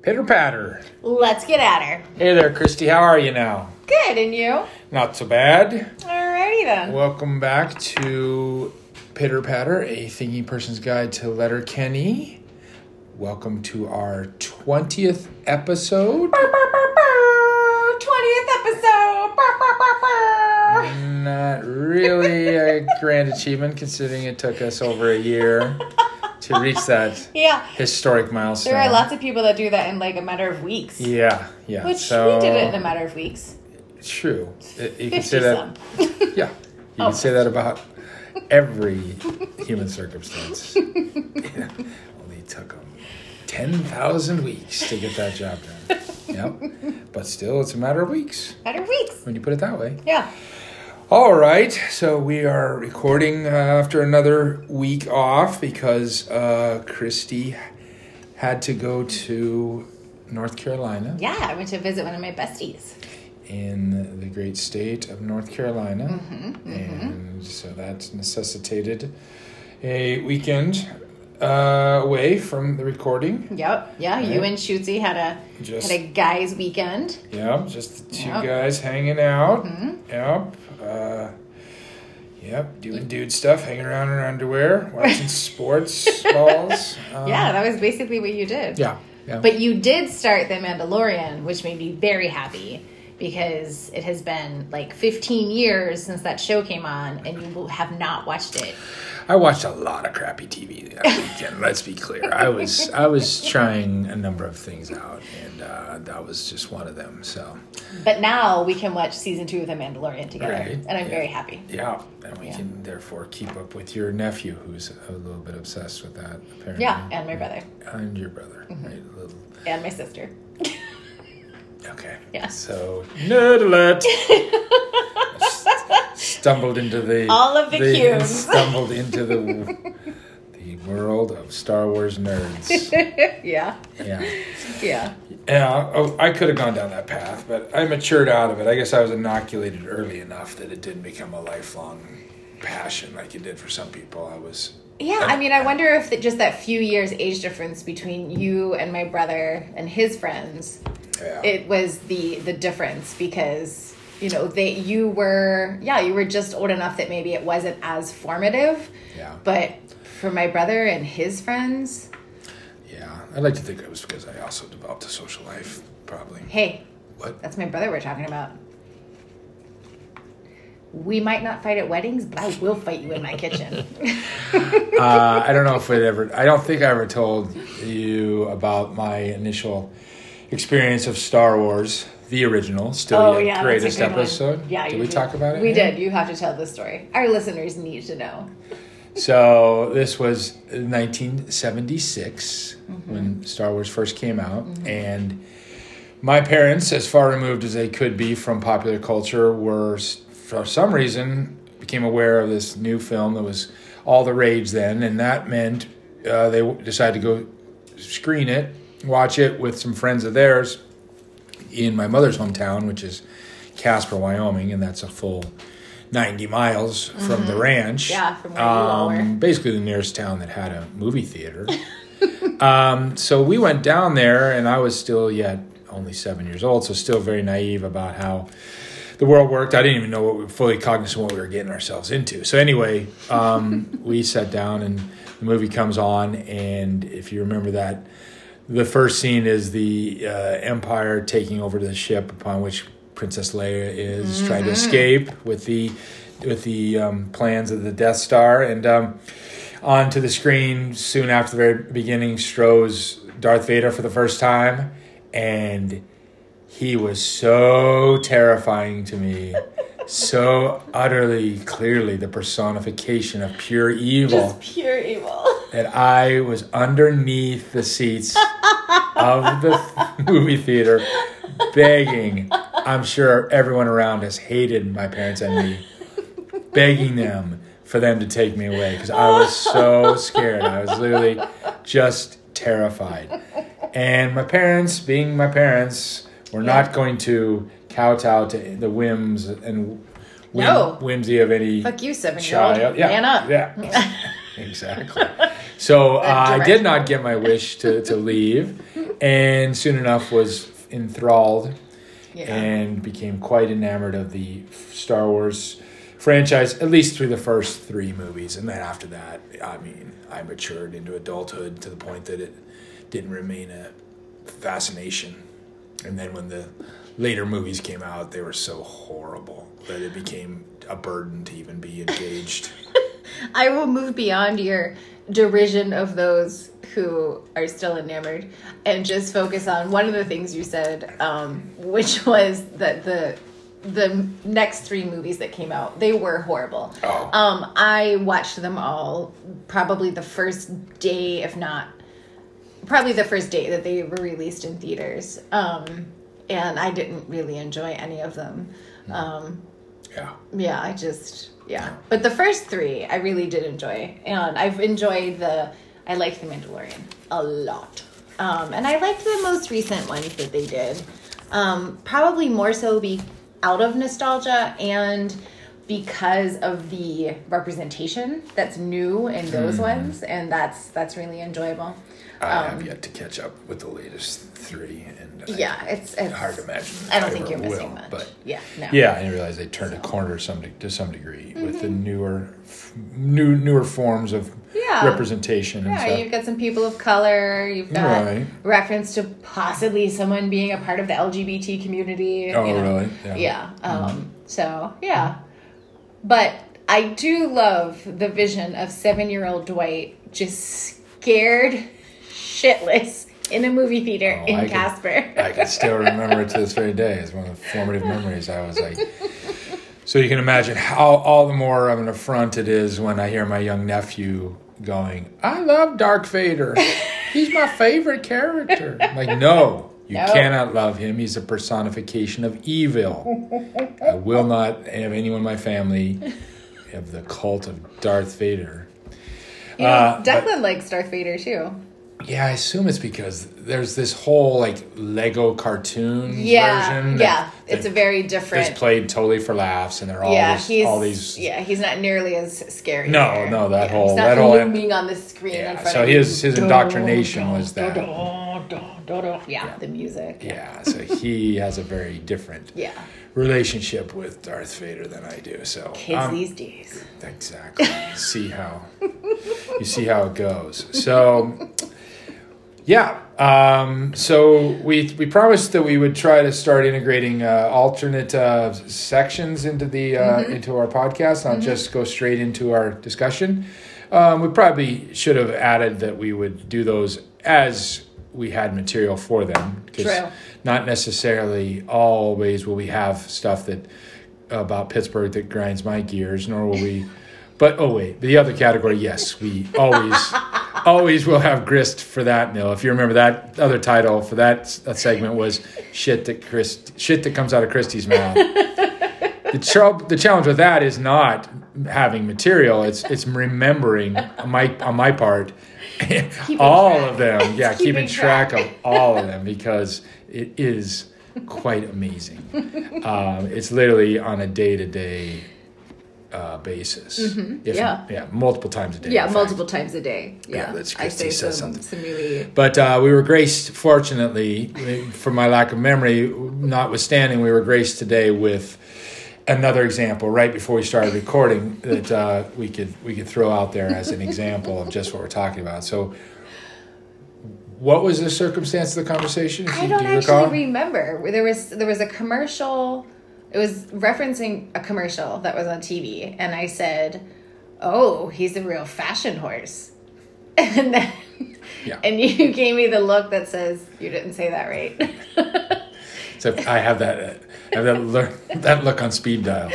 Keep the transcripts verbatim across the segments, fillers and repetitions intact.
Pitter patter. Let's get at her. Hey there, Christy. How are you now? Good, and you? Not so bad. Alrighty then. Welcome back to Pitter Patter, a thinking person's guide to Letterkenny. Welcome to our twentieth episode. Burr, burr, burr, burr. twentieth episode. Burr, burr, burr, burr. Not really a grand achievement, considering it took us over a year to reach that Yeah. historic milestone. There are lots of people that do that in like a matter of weeks. Yeah, yeah. Which so, we did it in a matter of weeks. True. It- You can fifty say that. some. Yeah, you Oh. can say that about every human circumstance. Yeah. Only took them ten thousand weeks to get that job done. Yep. But still, it's a matter of weeks Matter of weeks. when you put it that way. Yeah. All right, so we are recording uh, after another week off because uh, Christy had to go to North Carolina. Yeah, I went to visit one of my besties. In the great state of North Carolina. Mm-hmm, mm-hmm. And so that necessitated a weekend uh, away from the recording. Yep. Yeah, you Right. and Shootsy had a Just, had a guys' weekend. yeah, just the two Yep. guys hanging out. Mm-hmm. Yep. Uh, yep, doing dude stuff, hanging around in our underwear, watching sports balls. Um, Yeah, that was basically what you did. yeah, yeah. But you did start The Mandalorian, which made me very happy because it has been like fifteen years since that show came on and you have not watched it. I watched a lot of crappy T V that weekend. Let's be clear. I was I was trying a number of things out, and uh, that was just one of them. So, But now we can watch season two of The Mandalorian together. Right. And I'm Yeah. very happy. yeah, and we Yeah. can therefore keep up with your nephew, who's a little bit obsessed with that. Apparently, Yeah, and my brother. and your brother. Right? A little. And my sister. Okay. Yeah. So, nerd alert. Stumbled into the All of the cues. Stumbled into the the world of Star Wars nerds. Yeah. Yeah. Yeah. Yeah, oh, I could have gone down that path, but I matured out of it. I guess I was inoculated early enough that it didn't become a lifelong passion like it did for some people. I was. Yeah, I mean, I wonder if the, just that few years age difference between you and my brother and his friends, Yeah. it was the the difference because you know they you were yeah you were just old enough that maybe it wasn't as formative, yeah. but for my brother and his friends, Yeah. I'd like to think it was because I also developed a social life, probably. hey, What? that's my brother we're talking about. We might not fight at weddings, but I will fight you in my kitchen. uh, I don't know if it ever. I don't think I ever told you about my initial experience of Star Wars, the original, still Oh, yet yeah, that's a greatest good one. episode. Yeah, did you we did. talk about it? We here? did. You have to tell the story. Our listeners need to know. So this was nineteen seventy-six Mm-hmm. when Star Wars first came out, mm-hmm. and my parents, as far removed as they could be from popular culture, were for some reason became aware of this new film that was all the rage then, and that meant uh, they decided to go screen it, watch it with some friends of theirs in my mother's hometown, which is Casper, Wyoming, and that's a full ninety miles from Mm-hmm. the ranch. Yeah, from where you all were. Basically the nearest town that had a movie theater. um, so we went down there, and I was still yet only seven years old, so still very naive about how the world worked. I didn't even know what we were fully cognizant of what we were getting ourselves into. So anyway, um, we sat down, and the movie comes on, and if you remember that, the first scene is the uh, Empire taking over the ship upon which Princess Leia is mm-hmm. trying to escape with the with the um, plans of the Death Star, and um, onto the screen soon after the very beginning strolls Darth Vader for the first time, and he was so terrifying to me, so utterly clearly the personification of pure evil. Just pure evil. That I was underneath the seats of the movie theater begging. I'm sure everyone around us hated my parents and me, begging them for them to take me away because I was so scared. I was literally just terrified. And my parents, being my parents, were Yeah. not going to kowtow to the whims and whim, No. whimsy of any Fuck you, seven-year-old. child. Yeah, Man up. Yeah, exactly. So uh, I did not get my wish to, to leave. and soon enough was enthralled Yeah. and became quite enamored of the Star Wars franchise, at least through the first three movies. And then after that, I mean, I matured into adulthood to the point that it didn't remain a fascination. And then when the later movies came out, they were so horrible that it became a burden to even be engaged. I will move beyond your derision of those who are still enamored and just focus on one of the things you said, um, which was that the the next three movies that came out, they were horrible. Oh. Um, I watched them all probably the first day, if not, probably the first day that they were released in theaters. Um, and I didn't really enjoy any of them. Um, Yeah. yeah, I just, yeah. But the first three, I really did enjoy. And I've enjoyed the, I like The Mandalorian a lot. Um, and I liked the most recent ones that they did. Um, probably more so be out of nostalgia and because of the representation that's new in those mm. ones. And that's, that's really enjoyable. I um, have yet to catch up with the latest three, and yeah, I, it's, it's hard to imagine. I don't think ever you're missing will, much. But yeah, no. Yeah, I didn't realize they turned so. a corner some de- to some degree mm-hmm. with the newer, f- new newer forms of yeah. representation. And yeah, stuff. You've got some people of color. You've got right. reference to possibly someone being a part of the L G B T community. Oh, you know? really? Yeah. yeah. Um, mm-hmm. So yeah, but I do love the vision of seven-year-old Dwight just scared shitless in a movie theater oh, in I Casper. Can, I can still remember it to this very day. It's one of the formative memories. I was like, so you can imagine how all the more of an affront it is when I hear my young nephew going, "I love Darth Vader. He's my favorite character." I'm like, no, you no. cannot love him. He's a personification of evil. I will not have anyone in my family have the cult of Darth Vader. You know, uh, Declan but, likes Darth Vader too. Yeah, I assume it's because there's this whole like Lego cartoon yeah, version. Yeah, that, it's a very different. It's played totally for laughs, and they're all yeah, this, he's, all these. Yeah, he's not nearly as scary. No, there. no, that yeah, whole he's not that whole looming on the screen yeah, in front so of his you. his indoctrination was that. Yeah, yeah, the music. Yeah. yeah, so he has a very different. yeah. relationship with Darth Vader than I do. So kids um, these days. Exactly. You see how you see how it goes. So yeah. Um, so we we promised that we would try to start integrating uh, alternate uh, sections into the uh, mm-hmm. into our podcast, not mm-hmm. just go straight into our discussion. Um, we probably should have added that we would do those as we had material for them. True. Not necessarily always will we have stuff that about Pittsburgh that grinds my gears, nor will we. But oh wait, the other category, yes, we always always will have grist for that mill. If you remember, that other title for that segment was shit that Christ, shit that comes out of Christy's mouth. The, ch- the challenge with that is not having material; it's it's remembering on my on my part all track. of them. Yeah, keeping, keeping track. track of all of them because it is quite amazing. Um, it's literally on a day to day. Uh, basis. Mm-hmm. If, yeah. Yeah, multiple times a day. Yeah, multiple times a day. Yeah, yeah that's Christy says some, something. Some really... But uh, we were graced, fortunately, for my lack of memory, notwithstanding, we were graced today with another example right before we started recording that uh, we could we could throw out there as an example of just what we're talking about. So, what was the circumstance of the conversation? I don't do actually recall? remember. There was there was a commercial. It was referencing a commercial that was on T V, and I said, "Oh, he's a real fashion horse," and then, yeah. and you gave me the look that says you didn't say that right. So I have that, I have that look, that look on speed dial.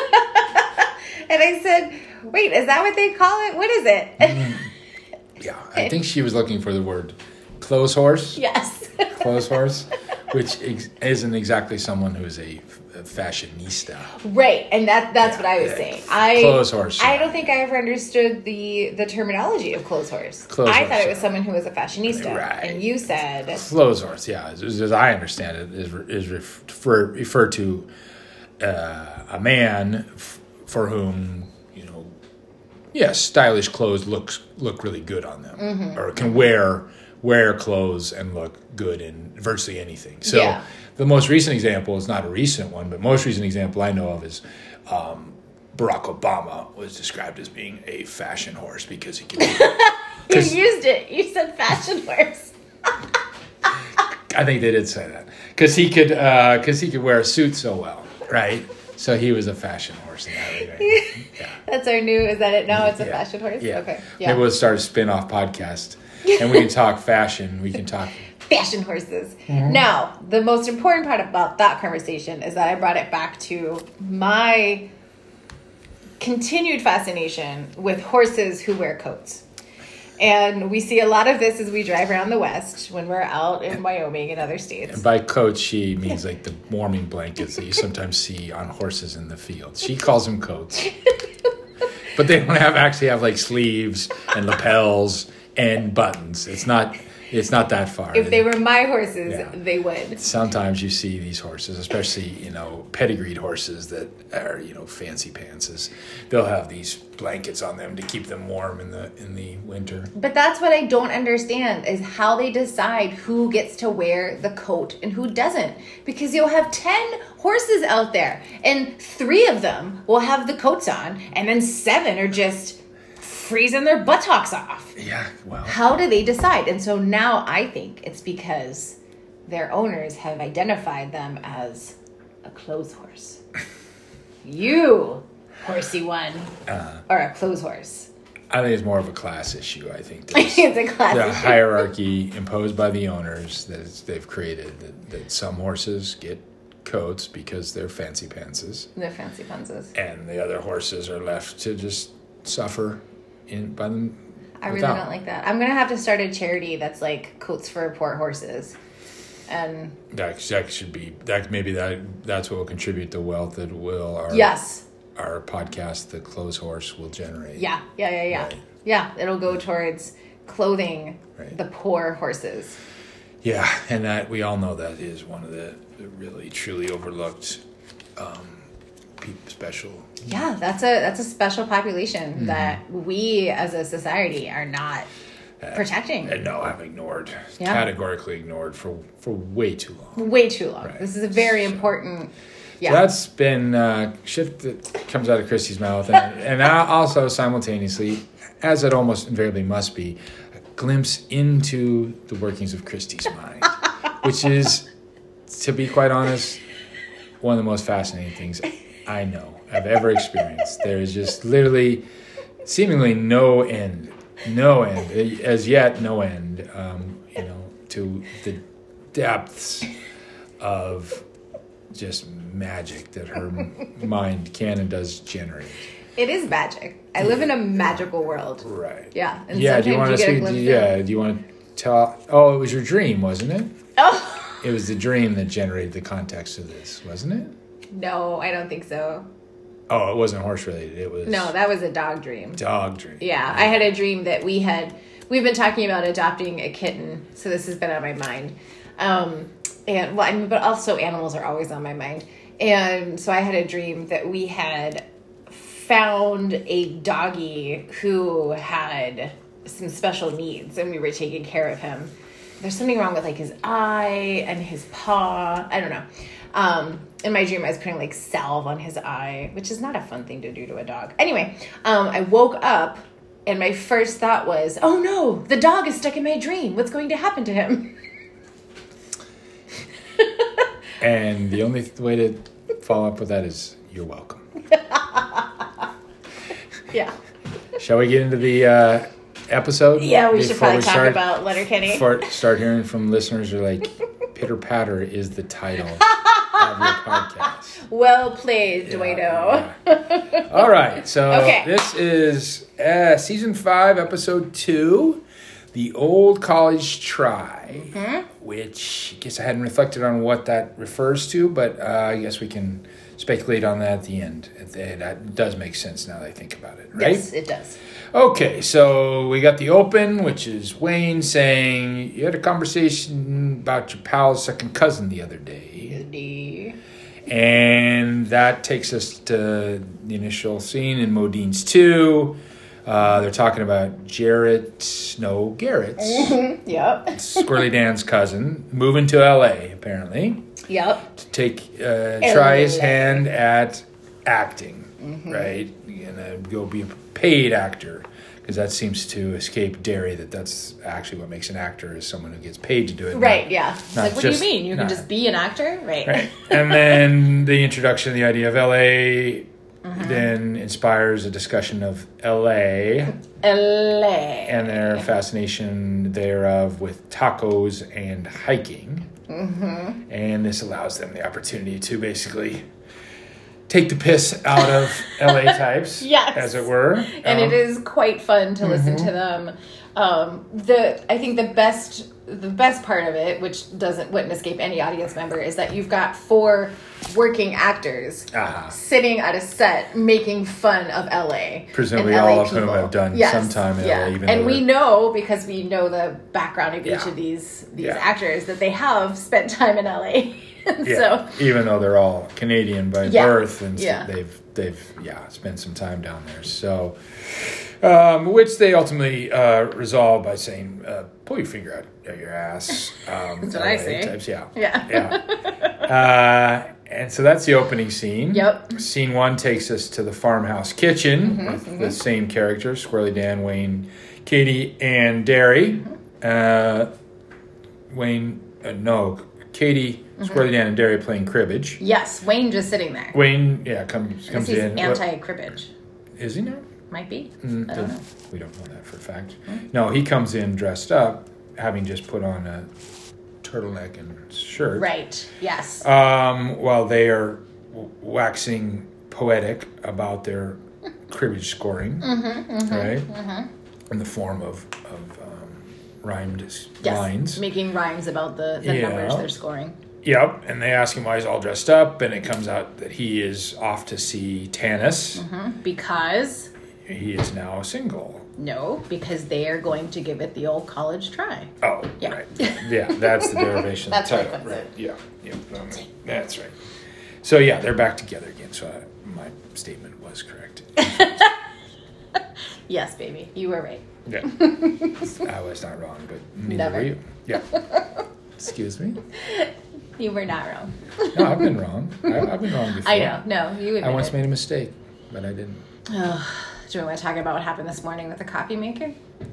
And I said, "Wait, is that what they call it? What is it?" Mm, yeah, I think she was looking for the word "clothes horse." Yes, clothes horse, which ex- isn't exactly someone who is a fashionista, right? And that that's yeah, what I was yeah. saying. I clothes horse. I don't think I ever understood the the terminology of clothes horse. Clothes I horse, thought it was someone who was a fashionista, right. and you said clothes horse. Yeah, as, as I understand it, is is refer, referred to uh, a man f- for whom you know yes, stylish clothes looks look really good on them, Mm-hmm. or can wear wear clothes and look good in virtually anything. So Yeah. the most recent example is not a recent one, but most recent example I know of is um, Barack Obama was described as being a fashion horse because he could. You used it. You said fashion horse. I think they did say that because he could because he could wear a suit so well, right? So he was a fashion horse in that regard. Yeah. That's our new. Is that it now? It's a Yeah. fashion horse. Yeah. Okay. Yeah. Maybe we'll start a spin-off podcast, and we can talk fashion. We can talk. Fashion horses. Mm-hmm. Now, the most important part about that conversation is that I brought it back to my continued fascination with horses who wear coats. And we see a lot of this as we drive around the West when we're out in Wyoming and other states. And by coat, she means like the warming blankets that you sometimes see on horses in the field. She calls them coats, but they don't have actually have like sleeves and lapels and buttons. It's not. It's not that far. If they were my horses, Yeah. they would. Sometimes you see these horses, especially, you know, pedigreed horses that are, you know, fancy pantses. They'll have these blankets on them to keep them warm in the in the winter. But that's what I don't understand is how they decide who gets to wear the coat and who doesn't. Because you'll have ten horses out there and three of them will have the coats on and then seven are just freezing their buttocks off. Yeah, well. How do they decide? And so now I think it's because their owners have identified them as a clothes horse. You, horsey one, Uh, are a clothes horse. I think it's more of a class issue. I think there's It's a class the issue. hierarchy imposed by the owners that it's- they've created. That, that some horses get coats because they're fancy pantses, They're fancy panzas. and the other horses are left to just suffer in by them. I really without. don't like that. I'm gonna have to start a charity that's like coats for poor horses, and That, that should be that. Maybe that that's what will contribute the wealth that will our yes, our podcast, The Clothes Horse, will generate. yeah, yeah, yeah, yeah, Right. yeah. It'll go towards clothing Right. the poor horses. Yeah, and that we all know that is one of the, the really truly overlooked um, peop special. Yeah, that's a that's a special population Mm-hmm. that we as a society are not protecting. And no, I've ignored, Yeah. categorically ignored for for way too long. Way too long. Right. This is a very So- important. Yeah. So that's been uh, shift that comes out of Christy's mouth, and, and also simultaneously, as it almost invariably must be, a glimpse into the workings of Christy's mind, which is, to be quite honest, one of the most fascinating things I know I've ever experienced. There is just literally, seemingly no end, no end, as yet no end, um, you know, to the depths of just magic that her mind can and does generate. It is magic. I live in a magical world. Right. Yeah. And Yeah. Do you sometimes want to get a speak? glimpse Do, of- yeah. Do you want to tell? Oh, it was your dream, wasn't it? Oh It was the dream that generated the context of this, wasn't it? no, I don't think so. Oh, it wasn't horse related. It was No, that was a dog dream. dog dream. Yeah, I had a dream that we had. We've been talking about adopting a kitten, so this has been on my mind. Um, and well, I mean, but also animals are always on my mind. And so I had a dream that we had found a doggy who had some special needs, and we were taking care of him. There's something wrong with like his eye and his paw. I don't know. Um, in my dream, I was putting like salve on his eye, which is not a fun thing to do to a dog. Anyway, um, I woke up and my first thought was, oh no, the dog is stuck in my dream. What's going to happen to him? And the only th- way to follow up with that is you're welcome. Yeah. Shall we get into the uh, episode? Yeah, we should before probably talk start, about Letterkenny. Before start hearing from listeners who are like, Pitter Patter is the title of your podcast. Well played, Duedo. Yeah, yeah. All right, so Okay. this is uh, season five, episode two, The Old College Try, Mm-hmm. which I guess I hadn't reflected on what that refers to, but uh, I guess we can speculate on that at the end. It, that does make sense now that I think about it, right? Yes, it does. Okay, so we got the open, which is Wayne saying, you had a conversation about your pal's second cousin the other day. The- And that takes us to the initial scene in Modine's two, Uh, they're talking about Jarrett, no, Garrett, Mm-hmm. Yep. Squirrely Dan's cousin, moving to L A, apparently, Yep. to take, uh, try his hand at acting, Mm-hmm. right? And uh, go be a paid actor, because that seems to escape Derry, that that's actually what makes an actor, is someone who gets paid to do it. Right, not- yeah. It's not like, what do you just- mean? You can not- just be an actor? Right. Right. And then the introduction of the idea of L A Mm-hmm. then inspires a discussion of L A L A. and their fascination thereof with tacos and hiking. Mm-hmm. And this allows them the opportunity to basically take the piss out of L A types, Yes. as it were. And Um, it is quite fun to listen Mm-hmm. to them. Um, the I think the best the best part of it, which doesn't wouldn't escape any audience member, is that you've got four working actors Ah. sitting at a set making fun of L A. Presumably and all L A of whom people. have done Yes. some time in yeah. L A, even and though we we're- know, because we know the background of each Yeah. of these these Yeah. actors, that they have spent time in L A. Yeah, So even though they're all Canadian by Yeah. birth, and so Yeah. they've they've yeah spent some time down there. So, um, which they ultimately uh, resolve by saying, uh, "Pull your finger out, out your ass." Um, That's what I L A say. Types, yeah, Yeah. yeah. Uh, and so that's the opening scene. Yep. Scene one takes us to the farmhouse kitchen Mm-hmm, with the same characters: Squirrely Dan, Wayne, Katie, and Derry. Uh, Wayne, uh, no, Katie, Mm-hmm. Squirrely Dan, and Derry playing cribbage. yes, Wayne just sitting there. Wayne, yeah, comes comes He's in. What- anti-cribbage. is he now? Might be. Mm, I don't the- know. We don't know that for a fact. No, he comes in dressed up, having just put on a turtleneck and shirt. Right. Yes. Um, while they are w- waxing poetic about their cribbage scoring, Mm-hmm, right? In the form of of um, rhymed s- Yes, lines. making rhymes about the, the Yeah. numbers they're scoring. Yep, and they ask him why he's all dressed up, and it comes out that he is off to see Tanis. Mm-hmm. Because, He is now single. no, because they are going to give it the old college try. Oh, Yeah. right. Yeah, that's the derivation That's of where the it title. comes Right. Yeah, yeah. um, that's right. So, yeah, they're back together again. So, I, my statement was correct. Yes, baby, you were right. Yeah. I was not wrong, but neither Never. were you. Yeah. Excuse me? You were not wrong. No, I've been wrong. I, I've been wrong before. I know. No, you admit I once it. made a mistake, but I didn't. Oh, do you want to talk about what happened this morning with the coffee maker?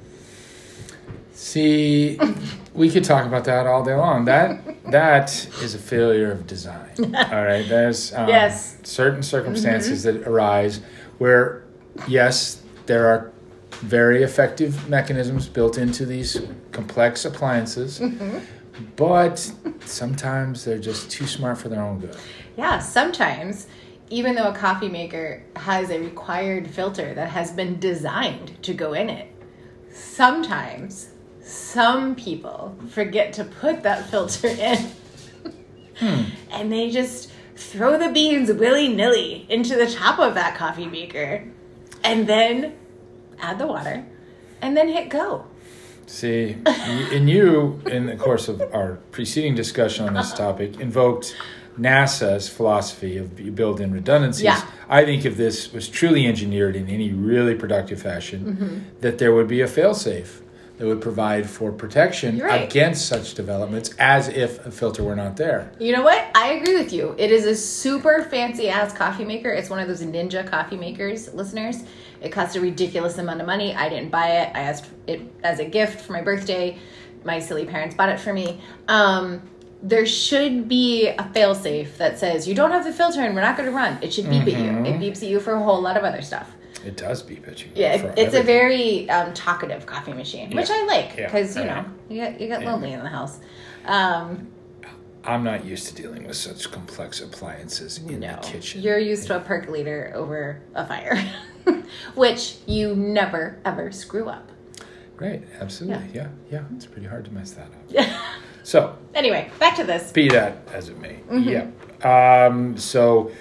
See, we could talk about that all day long. That that is a failure of design. All right, there's um, Yes. certain circumstances that arise where, yes, there are very effective mechanisms built into these complex appliances, but sometimes they're just too smart for their own good. Yeah, sometimes, even though a coffee maker has a required filter that has been designed to go in it, sometimes some people forget to put that filter in. Hmm. And they just throw the beans willy-nilly into the top of that coffee maker and then add the water and then hit go. See, y- and you, in the course of our preceding discussion on this topic, invoked NASA's philosophy of you build in redundancies. Yeah. I think if this was truly engineered in any really productive fashion, Mm-hmm. that there would be a failsafe that would provide for protection You're right. against such developments as if a filter were not there. You know what? I agree with you. It is a super fancy ass coffee maker. It's one of those Ninja coffee makers, listeners. It cost a ridiculous amount of money. I didn't buy it. I asked it as a gift for my birthday. My silly parents bought it for me. Um, there should be a failsafe that says, you don't have the filter and we're not going to run. It should beep at you. It beeps at you for a whole lot of other stuff. It does beep at you. Yeah, for it, it's a everything. very um, talkative coffee machine, which Yeah. I like Yeah. because, you know, Alright. you get, you get Yeah. lonely in the house. Um, I'm not used to dealing with such complex appliances in No, the kitchen. you're used to a percolator over a fire, which you never ever screw up. Right, absolutely. Yeah. yeah, It's pretty hard to mess that up. Yeah. So, Anyway, back to this. be that as it may. Mm-hmm. Yeah. Um, so,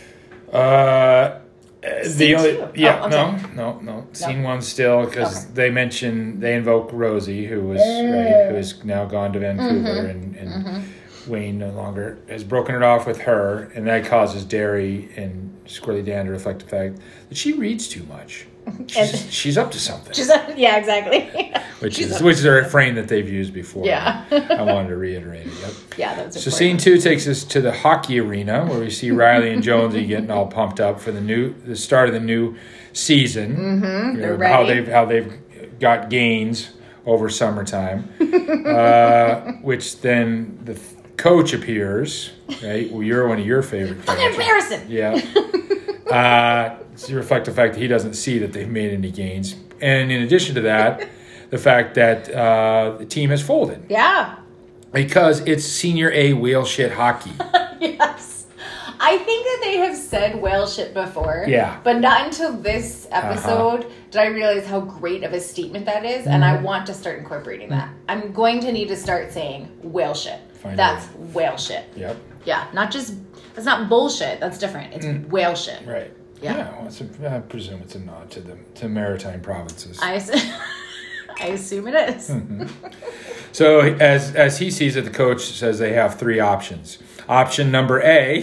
uh, the Scene only two. yeah Oh, I'm no, sorry. no no scene one still because Okay. they mention they invoke Rosie who was right who has now gone to Vancouver and, and Wayne no longer has broken it off with her, and that causes Derry and Squirrely Dan to reflect the fact that she reads too much. she's, she's up to something. She's yeah, exactly. Which she's is which is a refrain that they've used before. Yeah. I wanted to reiterate it. Yep. Yeah, that's so. important. Scene two takes us to the hockey arena where we see Riley and Jonesy getting all pumped up for the new the start of the new season. Mm-hmm. You They're know, how ready. they've how they've got gains over summertime, uh, which then the coach appears. Right, well, you're one of your favorite characters. Embarrassing. Yeah. Uh, to reflect the fact that he doesn't see that they've made any gains. And in addition to that, the fact that uh, the team has folded. Yeah. Because it's senior A whale shit hockey. Yes. I think that they have said whale shit before. Yeah. But not until this episode Uh-huh. did I realize how great of a statement that is. And I want to start incorporating that. I'm going to need to start saying whale shit. Find That's out. whale shit. Yep. Yeah. Not just, that's not bullshit. That's different. It's whale shit. Right. Yeah. Yeah, well, it's a, I presume it's a nod to the to maritime provinces. I, ass- I assume it is. So as as he sees it, the coach says they have three options. Option number A,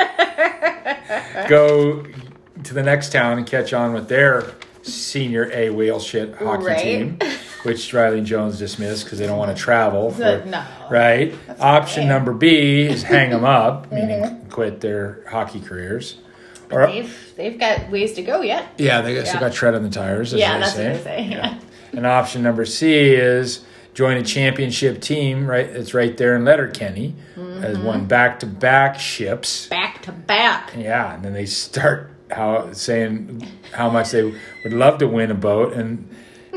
go to the next town and catch on with their senior A whale shit hockey Right. team, which Riley and Jones dismissed because they don't want to travel. For, No. Right. Option okay. number B is hang them up, meaning quit their hockey careers. Or, They've, they've got ways to go yet. yeah, they still Yeah. got tread on the tires, as Yeah, they that's say. what they say. Yeah. And option number C is join a championship team. Right, it's right there in Letterkenny, has won back to back ships. Back to back. Yeah, and then they start how saying how much they would love to win a boat and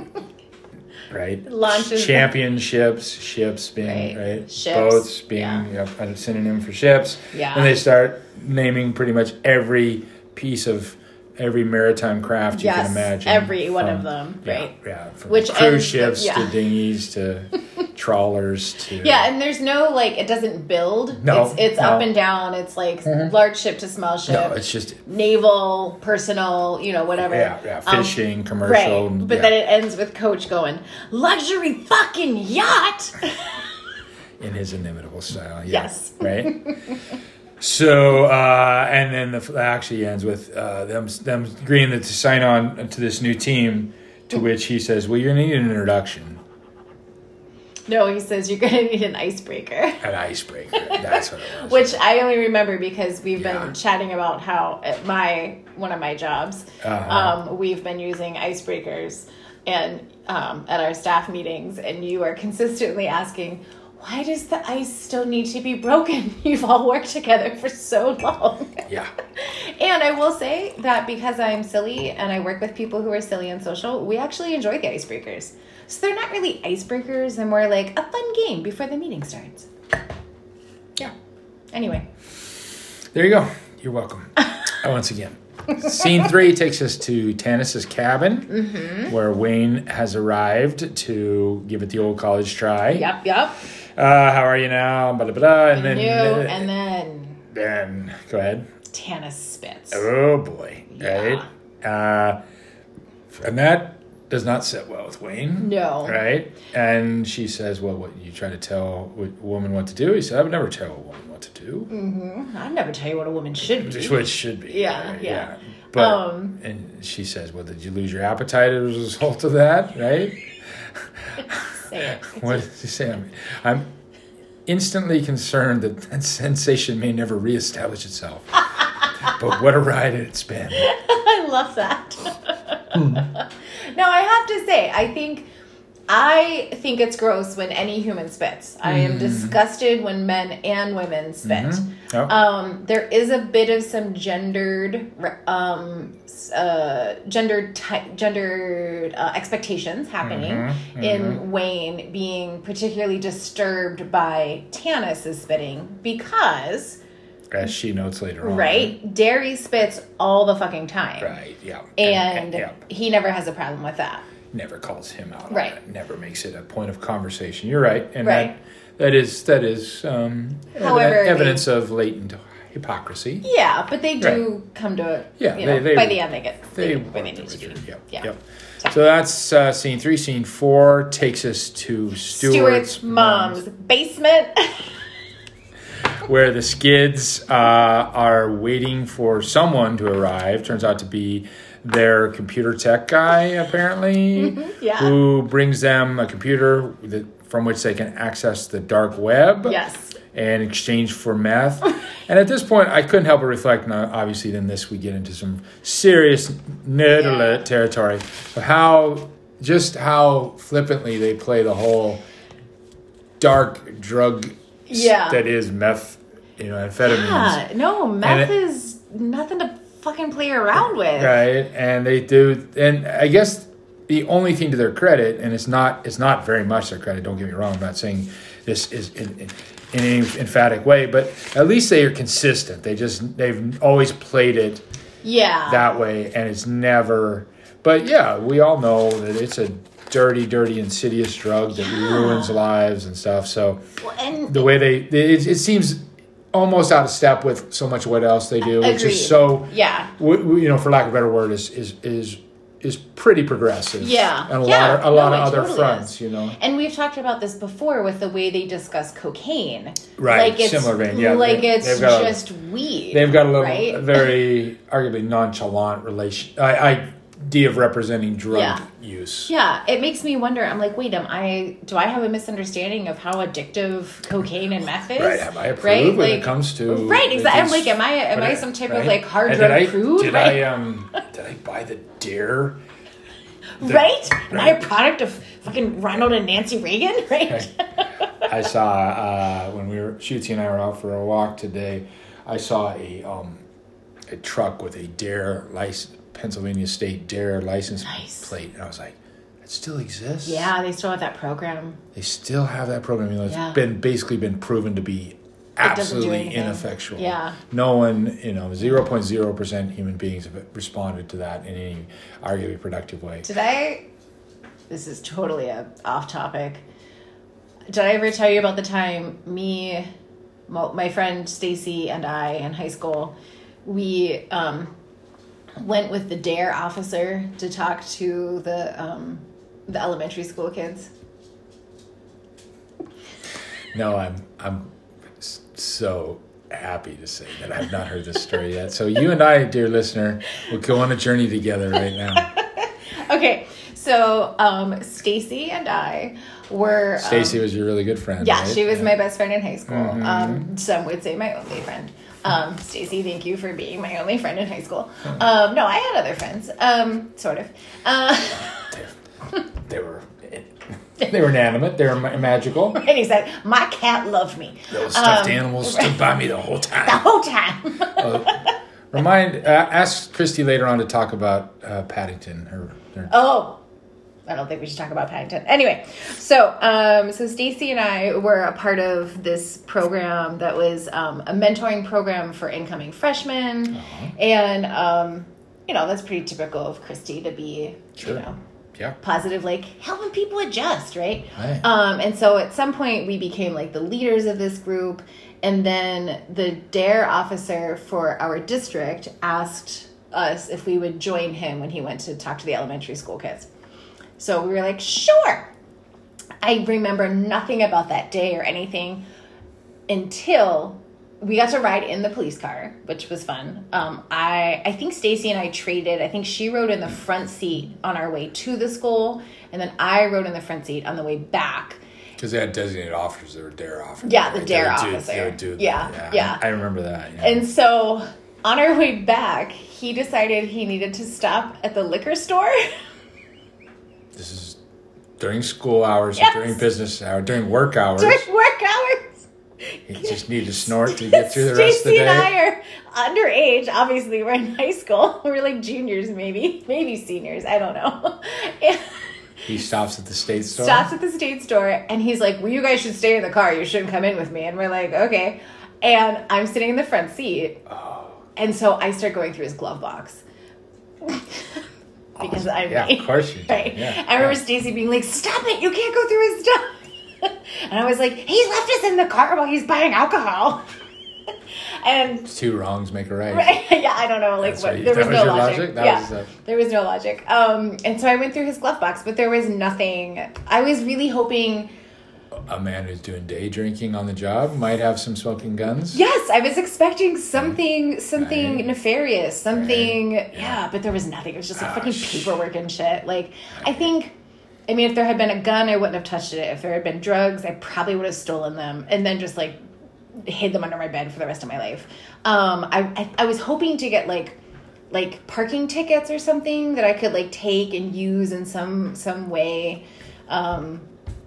right Launches- championships, ships being Right. right, Ships, boats being yeah. you know, a synonym for ships. Yeah. And they start naming pretty much every piece of every maritime craft you Yes, can imagine. every one From- of them, yeah, right. Yeah, from Which cruise ends- ships yeah. to dinghies to trawlers to Yeah, and there's no, like, it doesn't build. No, It's, it's no. up and down. It's like large ship to small ship. no, it's just naval, personal, you know, whatever. yeah, yeah, Um, fishing, Right. commercial, But yeah, then it ends with Coach going, luxury fucking yacht. in his inimitable style. Yeah, Yes. right. So, uh, and then the f- actually ends with uh, them them agreeing to sign on to this new team. To which he says, "Well, you're gonna need an introduction, No, he says you're going to need an icebreaker. an icebreaker." That's what it was. Which I only remember because we've Yeah. been chatting about how at my one of my jobs, Uh-huh. um, we've been using icebreakers and um, at our staff meetings, and you are consistently asking, "Why does the ice still need to be broken? You've all worked together for so long." Yeah, And I will say that because I'm silly and I work with people who are silly and social, we actually enjoy the icebreakers. So they're not really icebreakers; they're more like a fun game before the meeting starts. yeah. Anyway. There you go. You're welcome. Once again. Scene three takes us to Tanis's cabin, Mm-hmm. where Wayne has arrived to give it the old college try. Yep, yep. Uh, how are you now? Blah, blah, blah. And then, New, and then then, go ahead. Tanis spits. Oh, boy. Yeah. Right? Uh, and that does not sit well with Wayne. No. Right? And she says, well, what, you try to tell a woman what to do? He said, I would never tell a woman what to do. Mm-hmm. I'd never tell you what a woman should Just be. what it should be. Yeah, right? yeah. But, Um, and she says, well, did you lose your appetite as a result of that? Right? Say it. What does he say? I'm, I'm instantly concerned that that sensation may never reestablish itself. But what a ride it's been. I love that. Now, I have to say, I think I think it's gross when any human spits. I am disgusted when men and women spit. Mhm. Oh. Um, there is a bit of some gendered, um, uh, gendered, ty- gendered uh, expectations happening Mhm, in Wayne being particularly disturbed by Tanis's spitting because, As she notes later on. right, Derry spits all the fucking time. Right, yeah. And yeah. he never has a problem with that. Never calls him out Right. on it. Never makes it a point of conversation. You're right. And Right. that, that is, that is um, However, evi- they- evidence of latent hypocrisy. Yeah, but they do come to, Yeah, you know, they- they- by the end they get They they, where they work need to their way be. through. Yep, Yeah. yep. So- So that's uh, scene three. Scene four takes us to Stuart's, Stuart's mom's basement. where the Skids uh, are waiting for someone to arrive. Turns out to be their computer tech guy, apparently, Yeah. who brings them a computer that, from which they can access the dark web. Yes. In exchange for meth. And at this point, I couldn't help but reflect, now, obviously, then this we get into some serious nerd Yeah. territory, but how, just how flippantly they play the whole dark drug Yeah. that is meth, you know, amphetamines. Yeah, no, meth And it- is nothing to fucking play around with. Right, and they do, and I guess the only thing to their credit, and it's not, it's not very much their credit. Don't get me wrong. I'm not saying this is in, in, in any emphatic way, but at least they are consistent. They just they've always played it Yeah. that way, and it's never. But yeah, we all know that it's a dirty, dirty, insidious drug that Yeah. ruins lives and stuff. So Well, and the way they, it, it seems almost out of step with so much what else they do, which Agreed. is so. yeah. w- w- you know, for lack of a better word, is is is is pretty progressive. Yeah. and a Yeah. lot of a lot No, of it other totally fronts. is. You know, And we've talked about this before with the way they discuss cocaine. Right, Like it's, similar vein, yeah. Like They- it's they've got a- just weed. they've got a little right? very arguably nonchalant relation I, idea of representing drug Yeah. use. Yeah, it makes me wonder. I'm like, wait, am I? Do I have a misunderstanding of how addictive cocaine and meth is? Right? Am I approved Right? when Like- it comes to Right, exactly. I'm these- like, am I? Am but I I- some type right? of like hard And drug did I, prude? Did right? I um did I buy the Dare? The- right? Am I a right. product of fucking Ronald and Nancy Reagan? Right? I saw uh, when we were Shooty and I were out for a walk today. I saw a um, a truck with a Dare license, Pennsylvania State Dare license Nice. plate, and I was like, "That still exists? Yeah, they still have that program. They still have that program. You know, it's Yeah. been basically been proven to be doesn't do absolutely anything. ineffectual. Yeah. No one, you know, zero point zero percent human beings have responded to that in any arguably productive way. Did I? This is totally a off topic. Did I ever tell you about the time me, mo- my friend Stacy, and I in high school, we um, went with the Dare officer to talk to the um, the elementary school kids? No, I'm I'm s- so happy to say that I've not heard this story yet. So you and I, dear listener, will go on a journey together right now. Okay, so um, Stacy and I were. Um, Stacy was your really good friend. Yeah, right? she was Yeah. my best friend in high school. Mhm. Um, some would say my only friend. Um, Stacy, thank you for being my only friend in high school. Um, no, I had other friends, um, sort of. Uh, They were they were inanimate. They were ma- magical. and he said, "My cat loved me Those stuffed Um, animals stood by me the whole the time. whole time." Uh, remind, uh, ask Christy later on to talk about uh, Paddington. Her, her Oh, I don't think we should talk about Paddington. Anyway, so um, so Stacy and I were a part of this program that was um, a mentoring program for incoming freshmen, Uh-huh. and um, you know that's pretty typical of Christy to be, Sure. you know, yeah. positive, like helping people adjust, right? Right. Um, and so at some point we became like the leaders of this group, and then the Dare officer for our district asked us if we would join him when he went to talk to the elementary school kids. So we were like, sure. I remember nothing about that day or anything until we got to ride in the police car, which was fun. Um, I I think Stacy and I traded. I think she rode in the front seat on our way to the school, and then I rode in the front seat on the way back. Because they had designated officers. They were Dare officers. Yeah, the right? Dare They would do- officer. they would do that. Yeah, yeah. I, I remember that. Yeah. And so on our way back, he decided he needed to stop at the liquor store. This is during school hours, Yes. during business hours, during work hours. During work hours. You just need to snort to get through the rest of the Stacey and I day. are underage. Obviously, we're in high school. We're like juniors, maybe, maybe seniors. I don't know. And He stops at the state store. stops at the state store, and he's like, "Well, you guys should stay in the car. You shouldn't come in with me." And we're like, "Okay." And I'm sitting in the front seat, Oh, and so I start going through his glove box. Because I'm yeah, me. of course you do. Right. Yeah, I remember yeah. Stacy being like, "Stop it! You can't go through his stuff." And I was like, "He left us in the car while he's buying alcohol." And Two wrongs make a right. right, yeah, I don't know, like That's what, right. there was That no was your logic. logic? That yeah, was, uh, there was no logic. Um, and so I went through his glove box, but there was nothing. I was really hoping a man who's doing day drinking on the job might have some smoking guns. Yes, I was expecting something something Right. nefarious, something, Right. yeah, but there was nothing. It was just like Oh, fucking sh- paperwork and shit. Like, I think, I mean, if there had been a gun, I wouldn't have touched it. If there had been drugs, I probably would have stolen them and then just, like, hid them under my bed for the rest of my life. Um, I, I, I was hoping to get, like, like parking tickets or something that I could, like, take and use in some, some way. Um...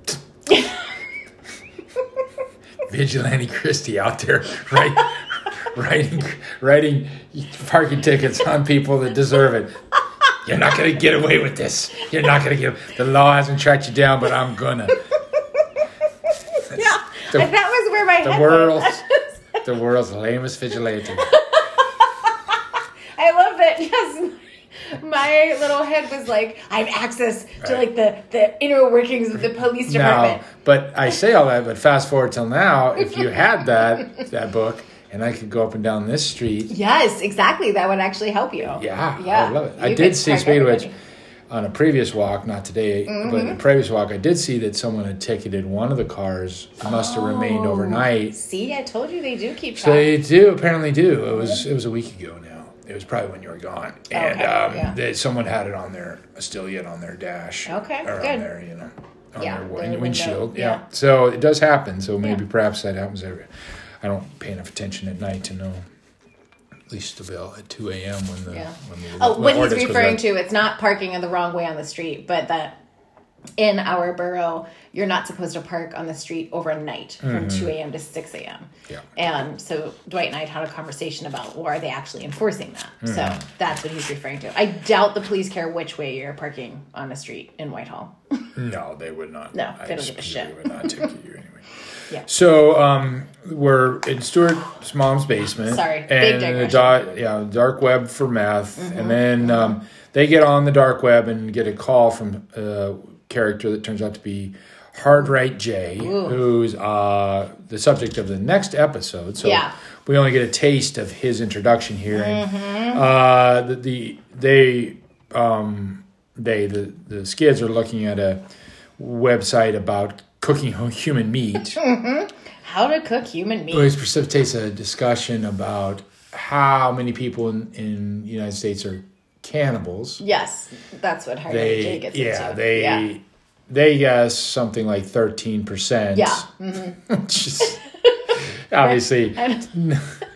Vigilante Christie out there, right? writing, writing parking tickets on people that deserve it. You're not going to get away with this. You're not going to get. The law hasn't tracked you down, but I'm gonna. Yeah, The- and that was where my The head world's was. the world's lamest vigilante. I love that. Yes, my little head was like, I have access to Right. like the, the inner workings of the police Now, department. but I say all that, but fast forward till now, if you had that that book, and I could go up and down this street, Yes, exactly. That would actually help you. yeah, Yeah. I love it. You I could did see park Speedwitch everybody. on a previous walk, not today, Mm-hmm. but in a previous walk, I did see that someone had ticketed one of the cars. It must have remained Oh. overnight. See, I told you they do keep track. So they do, apparently do. It was it was a week ago now. It was probably when you were gone. And Okay, um, yeah. they, someone had it on their, still yet on their dash. Okay, Or on good. their, you know, on Yeah, their, their win- window, windshield. Yeah. yeah. So it does happen. So maybe Yeah. perhaps that happens every, I don't pay enough attention at night to know. At least the bell at two a.m. when the, Yeah. when the Oh, when what he's ordinance goes referring out. to, it's not parking in the wrong way on the street, but that in our borough, you're not supposed to park on the street overnight from two a.m. to six a.m. Yeah. And so Dwight and I had had a conversation about, well, are they actually enforcing that? So that's what he's referring to. I doubt the police care which way you're parking on a street in Whitehall. No, they would not. No, I they don't give a just- shit. They would not ticket you anyway. Yeah. So um, we're in Stuart's mom's basement. Sorry, big and the digression. da- yeah, dark web for meth, Mm-hmm, and then um, they get on the dark web and get a call from a character that turns out to be Hardright J, who's uh, the subject of the next episode. So Yeah. we only get a taste of his introduction here. And, Mm-hmm. uh, the, the they um, they the the skids are looking at a website about cooking human meat. How to cook human meat. Which precipitates a discussion about how many people in, in the United States are cannibals. Yes, that's what Harry J They, gets yeah, into. they, yeah. they guess something like thirteen percent. Yeah. Mm-hmm. Which is obviously And-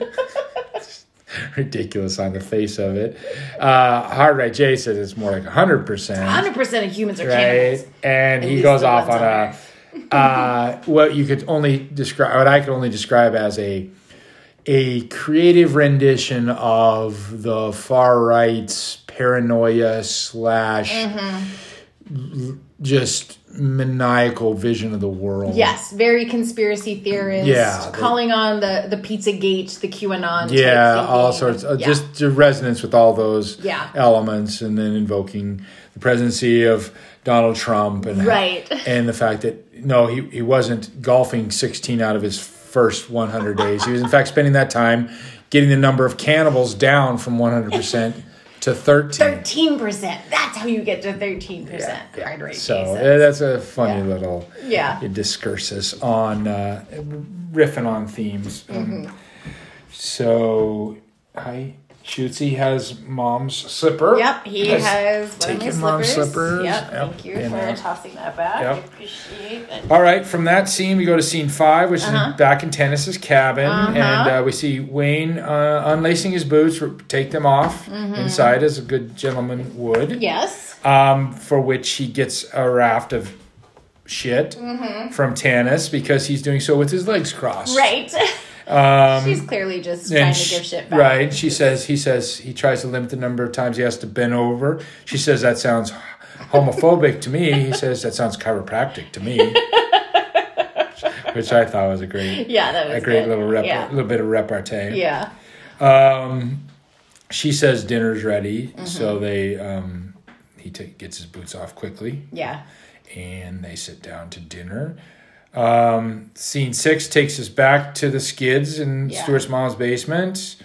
ridiculous on the face of it. Uh, Hardright J says it's more like one hundred percent. one hundred percent of humans are cannibals. Right, and At he least goes the off ones on on a uh, what you could only describe, what I could only describe as a a creative rendition of the far right's paranoia slash Mm-hmm. just maniacal vision of the world. Yes, very conspiracy theorist. Yeah, they- calling on the the Pizzagate, the QAnon. type Yeah, thinking. all sorts of Yeah. just the resonance with all those Yeah. elements, and then invoking the presidency of Donald Trump and Right. and the fact that no, he he wasn't golfing sixteen out of his first one hundred days. He was in fact spending that time getting the number of cannibals down from one hundred percent to thirteen. Thirteen percent. That's how you get to thirteen percent. Right, right. So Jesus. uh, that's a funny Yeah. little Yeah. discursus on uh, riffing on themes. Mm-hmm. Um, so, hi, Shootsy has mom's slipper. Yep, he has, one of my taken mom's slippers. slippers. Yep, Yep, thank you and, for uh, tossing that back. yep. I appreciate it. All right, from that scene, we go to scene five, which Uh-huh. is back in Tennis's cabin. Uh-huh. And uh, we see Wayne uh, unlacing his boots, take them off Mm-hmm. inside as a good gentleman would. Yes. Um, for which he gets a raft of shit Mm-hmm. from Tanis because he's doing so with his legs crossed. Right. Um, She's clearly just and trying to she- give shit back. Right. She says, he says, he tries to limit the number of times he has to bend over. She says, that sounds homophobic to me. He says, that sounds chiropractic to me. Which I thought was a great, Yeah, that was a great good. little rep, Yeah. little bit of repartee. Yeah. Um, she says dinner's ready. Mm-hmm. So they, um, he ta- gets his boots off quickly. Yeah. And they sit down to dinner. Um, scene six takes us back to the skids in Yeah. Stuart's mom's basement.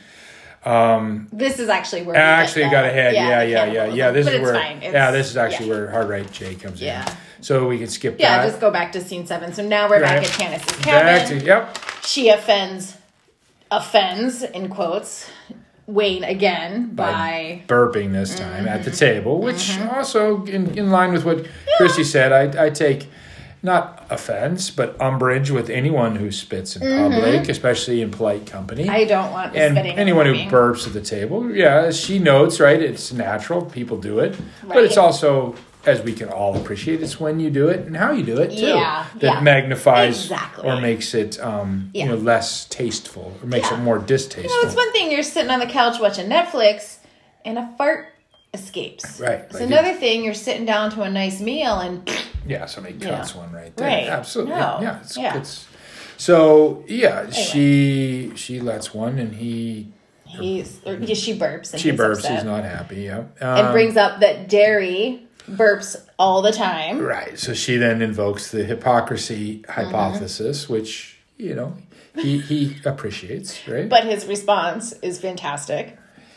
This is actually where we Actually, get got the- ahead. Yeah, the yeah, yeah, cannibalism. yeah. This but is it's where. fine. It's, yeah, this is actually yeah. where Hardright J comes Yeah. in. So we can skip Yeah, that. just go back to scene seven. So now we're Right. back at Candace's Back cabin. to, yep. She offends, offends, in quotes, Wayne again By, by... burping this time at the table, which also in, in line with what Christy said, I, I take not offense, but umbrage with anyone who spits in public, especially in polite company. I don't want and spitting and anyone who burping. burps at the table, yeah, as she notes, right, it's natural, people do it. But it's Right. also, as we can all appreciate, it's when you do it and how you do it, too. Yeah, that yeah. magnifies Exactly. or makes it um, Yeah. you know, less tasteful, or makes Yeah. it more distasteful. You know, it's one thing you're sitting on the couch watching Netflix and a fart escapes. Right, It's like another thing you're sitting down to a nice meal and Yeah, somebody cuts Yeah. one right there. Right. Absolutely. No. Yeah, it's, Yeah. it's so yeah, she she lets one and he he's or, yeah, she burps and she he's burps, upset. he's not happy, yeah. and Um, brings up that Derry burps all the time. right. So she then invokes the hypocrisy hypothesis, which, you know, he he appreciates, right? But his response is fantastic.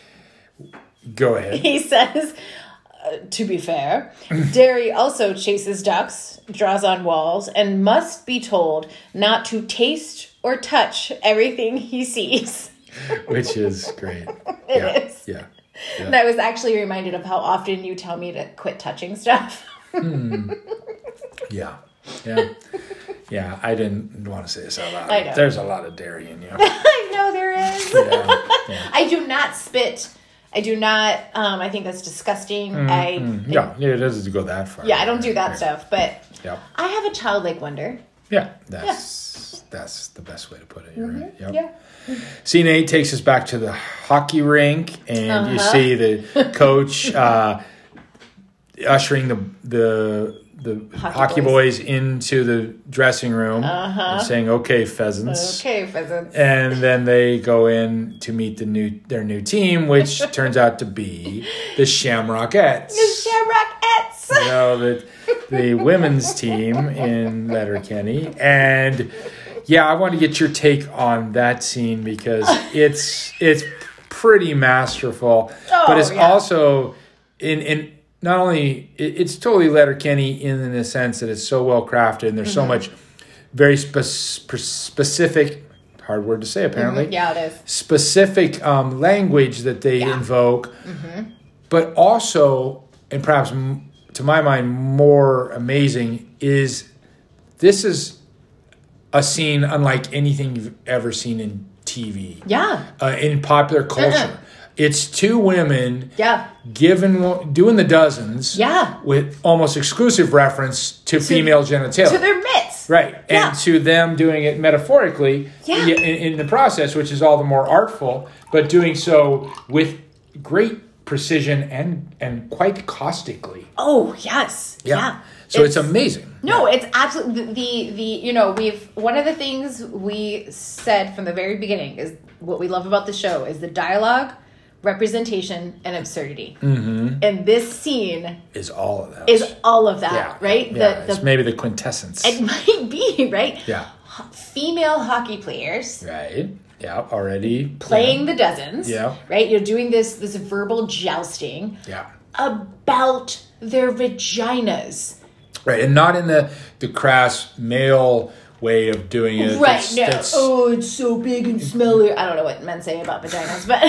Go ahead. He says, uh, to be fair, Derry also chases ducks, draws on walls, and must be told not to taste or touch everything he sees. Which is great. It yeah. is. Yeah. Yeah. And I was actually reminded of how often you tell me to quit touching stuff. Yeah. Yeah. Yeah. I didn't want to say this out loud. I know. There's a lot of dairy in you. I know there is. Yeah. Yeah. I do not spit. I do not. Um, I think that's disgusting. I Yeah, yeah, it doesn't go that far. yeah. I don't do that Yeah. stuff. But Yep. I have a childlike wonder. Yeah, that's that's the best way to put it. You're right. Yep. Yeah. Scene eight takes us back to the hockey rink, and you Uh-huh. see the coach uh, ushering the the the hockey, Hockey boys. boys. into the dressing room and saying, "Okay, pheasants." Okay, pheasants. And then they go in to meet the new their new team, which turns out to be the Shamrockettes. The Shamrockettes. You know, the, the women's team in Letterkenny. And yeah, I want to get your take on that scene because it's it's pretty masterful, Oh, but it's yeah. also in in not only it, it's totally Letterkenny in, in the sense that it's so well crafted and there's Mm-hmm. so much very spe- spe- specific, hard word to say apparently, Yeah, it is. specific um, language that they Yeah. invoke, but also, and perhaps m- to my mind more amazing, is this is a scene unlike anything you've ever seen in T V, Yeah. uh, in popular culture. Uh-uh. It's two women Yeah. given doing the dozens, Yeah. with almost exclusive reference to, female genitalia. To their mitts. Right, Yeah. and to them doing it metaphorically Yeah. in, in the process, which is all the more artful, but doing so with great precision and and quite caustically. Oh, yes. Yeah. So it's, amazing. No, it's absolutely the, the the you know we've one of the things we said from the very beginning is what we love about the show is the dialogue, representation, and absurdity. Mm-hmm. And this scene Is all of that. is all of that, yeah, right? Yeah, the, it's the, maybe the quintessence. it might be right. yeah. Female hockey players Right. Yeah. Already playing the dozens. Yeah. Right. You're doing this this verbal jousting Yeah. about their vaginas. Right, and not in the the crass male way of doing it. Right, That's- no. that's- Oh, it's so big and smelly. I don't know what men say about vaginas, but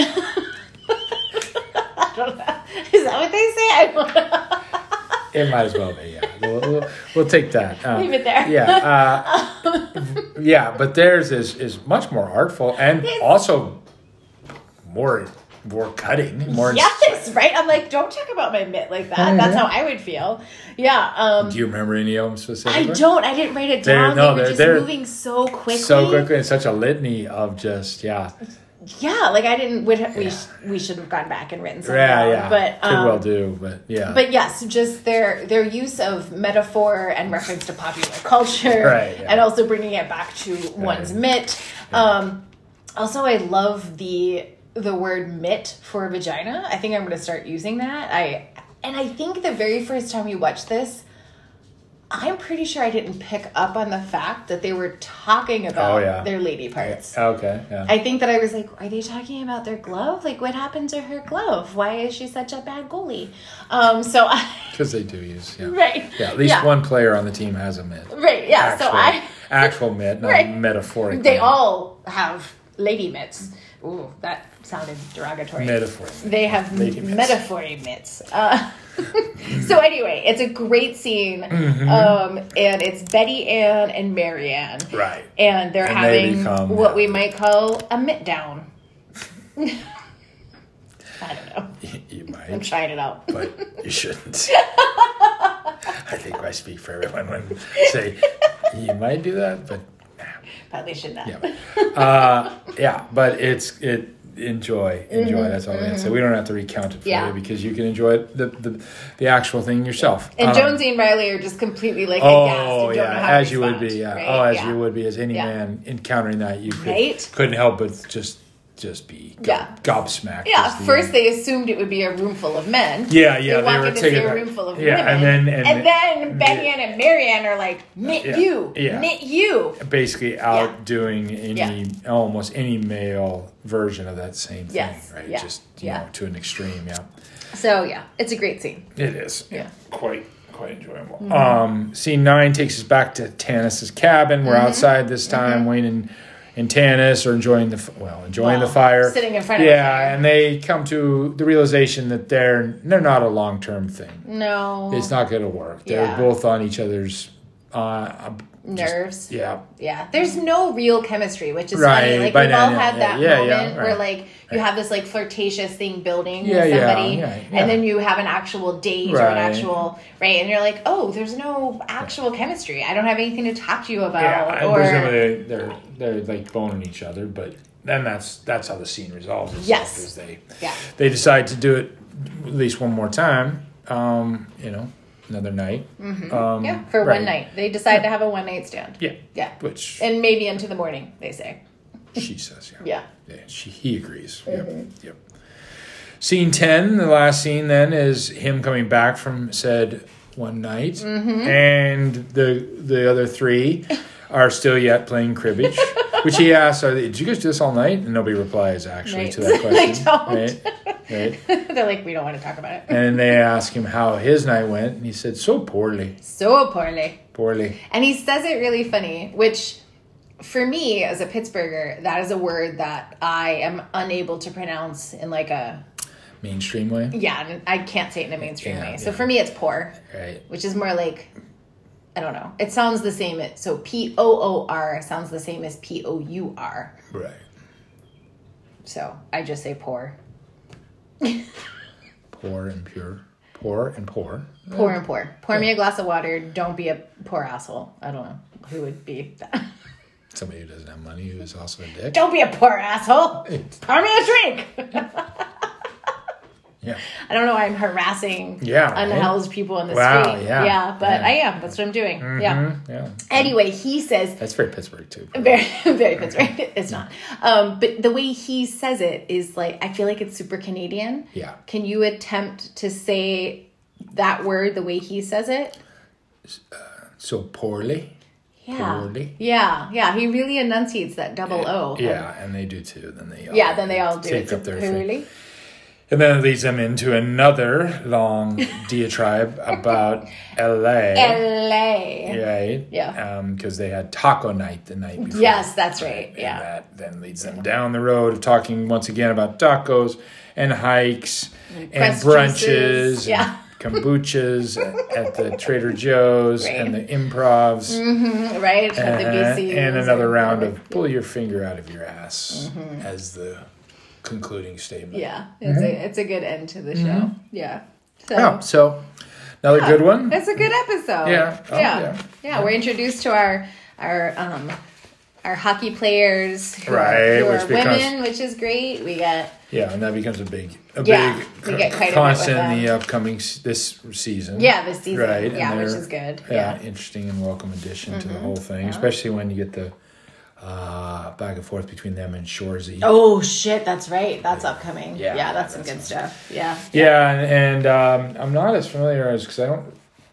I don't know. Is that what they say? I don't know. It might as well be, yeah. We'll, we'll, we'll take that. Um, Leave it there. Yeah, uh, yeah, but theirs is, is much more artful and It's- also more more cutting. More. Yes, right? I'm like, don't talk about my mitt like that. Mm-hmm. That's how I would feel. Yeah. Um, Do you remember any of them I specifically? don't. I didn't write it They're- down. no, they were they're- just they're moving so quickly. So quickly, it's such a litany of just yeah, Yeah, like I didn't. Would we? Yeah. sh- We should have gone back and written something. yeah, down, yeah. But Could um, well do, but yeah. But yes, just their their use of metaphor and reference to popular culture, Right, yeah. and also bringing it back to one's mitt. Um, also, I love the the word mitt for vagina. I think I'm going to start using that. I and I think the very first time we watched this, I'm pretty sure I didn't pick up on the fact that they were talking about Oh, yeah. their lady parts. Okay, yeah. I think that I was like, are they talking about their glove? Like, what happened to her glove? Why is she such a bad goalie? Um, so I... Because they do use, yeah. Right. Yeah, at least Yeah. one player on the team has a mitt. Right, yeah. Actual, so I... Actual mitt, not Right. metaphoric. They mitt. all have lady mitts. Ooh, that sounded derogatory. Metaphor. They have Lady mitts. metaphor mitts. Uh, so anyway, it's a great scene. Mm-hmm. Um, and it's Betty Ann and Marianne. Right. And they're And they having become- what we might call a mitt down. I don't know. You I'm might, trying it out. but you shouldn't. I think I speak for everyone when I say you might do that, but Probably should not. yeah, uh, yeah. But it's it enjoy enjoy. Mm-hmm, That's all I can say. We don't have to recount it for Yeah. you because you can enjoy it, the the the actual thing yourself. And Um, Jonesy and Riley are just completely like Oh aghast and don't yeah, know how to as you would respond, be. Yeah. right? Oh, as Yeah. you would be as any Yeah. man encountering that. You could, Right? couldn't help but just just be gob- Yeah. gobsmacked. Yeah, is the- first they assumed it would be a room full of men. Yeah, yeah, They they walk were in to taking see a that- room full of yeah, women. and then- and- and then Betty Ann and Marianne are like, knit Yeah, you, yeah. knit you. basically outdoing any Yeah. almost any male version of that same thing, Yes, right? yeah, Just you yeah. know, to an extreme. Yeah, So yeah, it's a great scene. it is. Yeah. quite quite enjoyable. Mm-hmm. Um, scene nine takes us back to Tanis's cabin. We're Mm-hmm. outside this time, waiting. And Tanis are enjoying the f- well, enjoying Well, the fire, sitting in front of yeah, the fire. and they come to the realization that they're they're not a long term thing. No. It's not going to work. They're Yeah. both on each other's uh, nerves. yeah, Yeah, there's no real chemistry, which is Right, funny. Like by we've now, all yeah, had yeah, that yeah, yeah, moment where right. like you have this like flirtatious thing building Yeah, with yeah, somebody, yeah, yeah. and then you have an actual date or Right. an actual right, and you're like, oh, there's no actual chemistry. I don't have anything to talk to you about. yeah. And or presumably they're they're like boning each other, but then that's that's how the scene resolves itself. Yes. Is they yeah, they decide to do it at least one more time. Um, you know, another night. Mm-hmm. Um, yeah, for right. one night they decide to have a one night stand. Yeah, Yeah, which and maybe into the morning. They say. she says. Yeah, Yeah. yeah. She he agrees. Yep, Mm-hmm. yep. Scene ten, the last scene then is him coming back from said one night, Mm-hmm. and the the other three are still yet playing cribbage, which he asks, "Are they, did you guys do this all night?" And nobody replies actually Right. to that question. They don't. Right? Right. They're like, we don't want to talk about it. And they ask him how his night went, and he said, "So poorly, So poorly. poorly." And he says it really funny, which for me as a Pittsburgher, that is a word that I am unable to pronounce in like a, Mainstream way, yeah, and I can't say it in a mainstream Yeah, way. So yeah. for me, it's poor, right? which is more like, I don't know. It sounds the same. So P O O R sounds the same as P O U R. Right. So I just say poor. Poor and pure, poor and poor. Poor and poor. Pour me a glass of water. Don't be a poor asshole. I don't know who would be that. Somebody who doesn't have money who is also a dick. Don't be a poor asshole. Pour me a drink. Yeah. I don't know why I'm harassing Yeah, right? unhoused people in the Wow, street. yeah, Yeah, but yeah. I am. That's what I'm doing. Yeah. Mhm, yeah. Anyway, he says That's very Pittsburgh too. very very Pittsburgh. It's not. Um, but the way he says it is like I feel like it's super Canadian. Yeah. Can you attempt to say that word the way he says it? So poorly. Yeah. Poorly. Yeah. Yeah. He really enunciates that double O. Yeah, and they do too. Then they all Yeah, then they all do take it. up their thing. Poorly. And then it leads them into another long diatribe about L A. L A. Right? Yeah. Because they had taco night the night before. Yes, that's right. And Yeah. that then leads them down the road of talking once again about tacos and hikes and, pressed brunches. juices. Yeah. And kombuchas at the Trader Joe's Right. and the improvs. Right? At the Uh, B Cs and another or round whatever. of pull your finger out of your ass as the concluding statement. Yeah, it's a it's a good end to the show. Yeah. So Yeah, so another good one. it's a good episode. Yeah. Oh, yeah. yeah. Yeah. We're introduced to our our um our hockey players who Right, are, who which are becomes- women, which is great. We got Yeah, and that becomes a big, a Yeah, big we get quite a bit constant with in the them. upcoming s- this season. yeah this season. Right, and Yeah, which they're- is good. Yeah, Yeah. Mm-hmm. interesting and welcome addition to the whole thing, especially when you get the uh, back and forth between them and Shorzy. Oh shit, that's right. That's upcoming. Yeah, Yeah, that's some that's good stuff. Yeah. Yeah, and, and um, I'm not as familiar as because I don't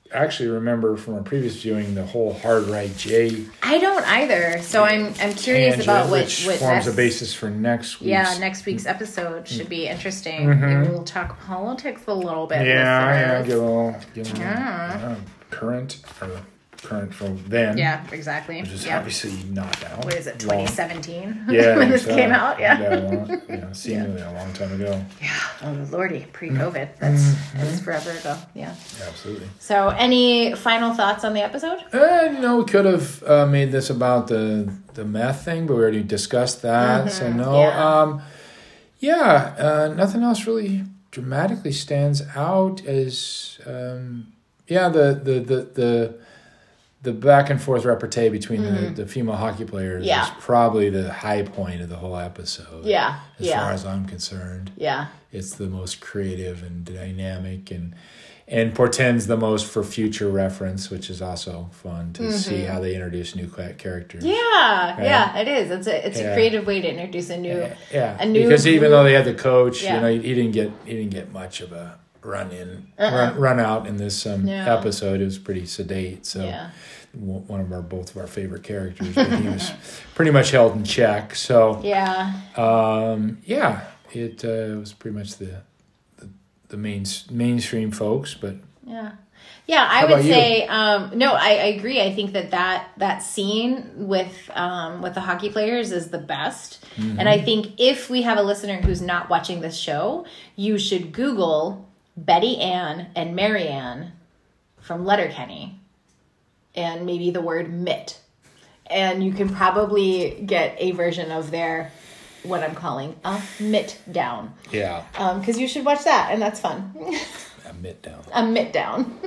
actually remember from a previous viewing the whole Hard Right J. I don't either. So I'm I'm curious tangent, about what which what forms next, a basis for next week's. Yeah, next week's episode should be interesting. Mm-hmm. Maybe we'll talk politics a little bit. Yeah, yeah, listeners. get a little, get a little Yeah. uh, current or current from then. Yeah, exactly. Which is yeah. obviously not now. What is it, Long- twenty seventeen? Yeah, when this so, came out, yeah. Yeah, long, yeah seemingly a long time ago. Yeah. Oh, lordy, pre-COVID. That's Mm-hmm. that's forever ago. Yeah. Absolutely. So, any final thoughts on the episode? Uh, you know, we could have uh, made this about the the meth thing, but we already discussed that. So no, yeah. um, yeah, uh, nothing else really dramatically stands out as um, yeah the the the the. The back and forth repartee between Mm-hmm. the, the female hockey players Yeah. is probably the high point of the whole episode. Yeah, As yeah. far as I'm concerned. Yeah. It's the most creative and dynamic and and portends the most for future reference, which is also fun to see how they introduce new ca- characters. Mm-hmm. Yeah, yeah, it is. It's a it's Yeah. a creative way to introduce a new Yeah, a new because even group. though they had the coach, Yeah. you know, he, he didn't get he didn't get much of a run in run, run out in this um, No. episode. It was pretty sedate. So Yeah. w- one of our both of our favorite characters, but he was pretty much held in check. So Yeah. um, yeah, it uh, was pretty much the the, the main mainstream folks, but. Yeah. Yeah, I How would about you? say um, no. I, I agree. I think that that, that scene with um, with the hockey players is the best. Mm-hmm. And I think if we have a listener who's not watching this show, you should Google Betty Ann and Mary Ann from Letterkenny, and maybe the word mitt, and you can probably get a version of their what I'm calling a mitt down. Yeah, Because you should watch that, and that's fun. a mitt down. A mitt down.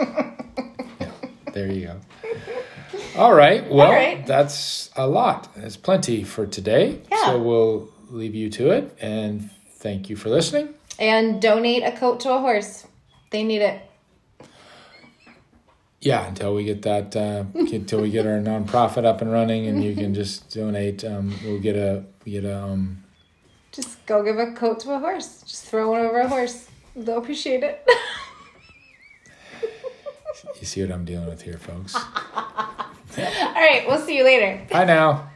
Yeah, there you go. All right. Well, All right. that's a lot. That's plenty for today. Yeah. So we'll leave you to it, and thank you for listening. And donate a coat to a horse. They need it. Yeah, until we get that, uh, until we get our nonprofit up and running, and you can just donate. Um, we'll get a, we get a. Um, Just go give a coat to a horse. Just throw one over a horse. They'll appreciate it. you see what I'm dealing with here, folks. All right, we'll see you later. Bye now.